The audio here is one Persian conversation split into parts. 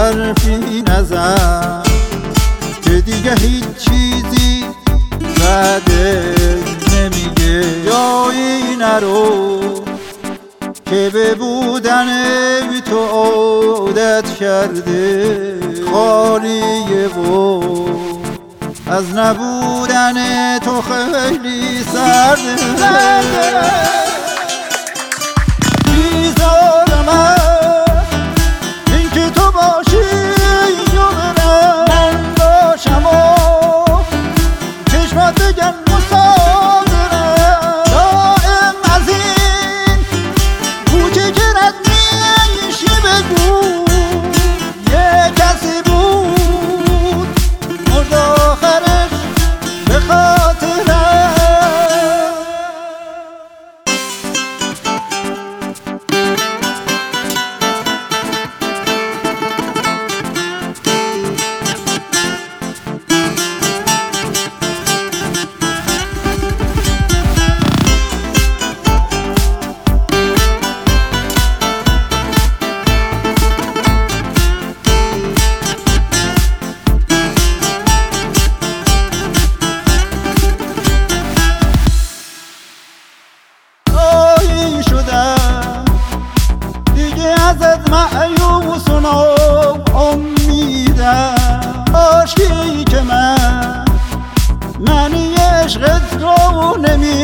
حرفی نزن که دیگه هیچ چیزی بعدش نمیگه. جایی نرو که به بودن بی تو عادت کرده، خالیه و از نبودن تو خیلی سرده. بیزارم از این که تو باشی یا من باشم و چشمات بگن مسافرم. دائم از این کوچه که رد میشی بگو یه کسی بود مرد آخرش به خاطرم. ازت مایوس و امیدم، عاشقی که من عشقت رو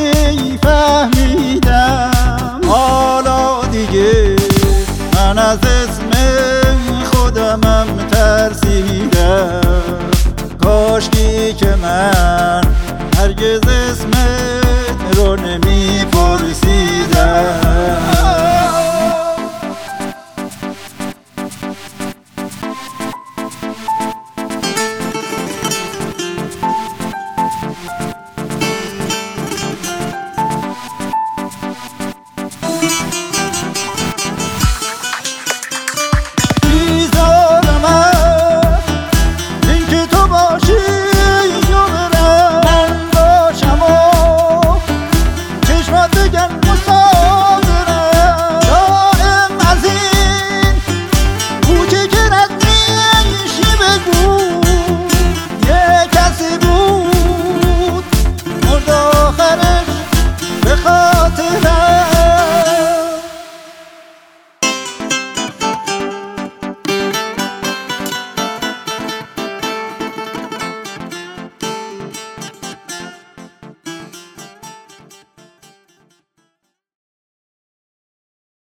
نمیفهمیدم. حالا دیگه من از اسم خودمم ترسیدم، کاشکی که من هرگز اسمت رو نمیپرسیدم.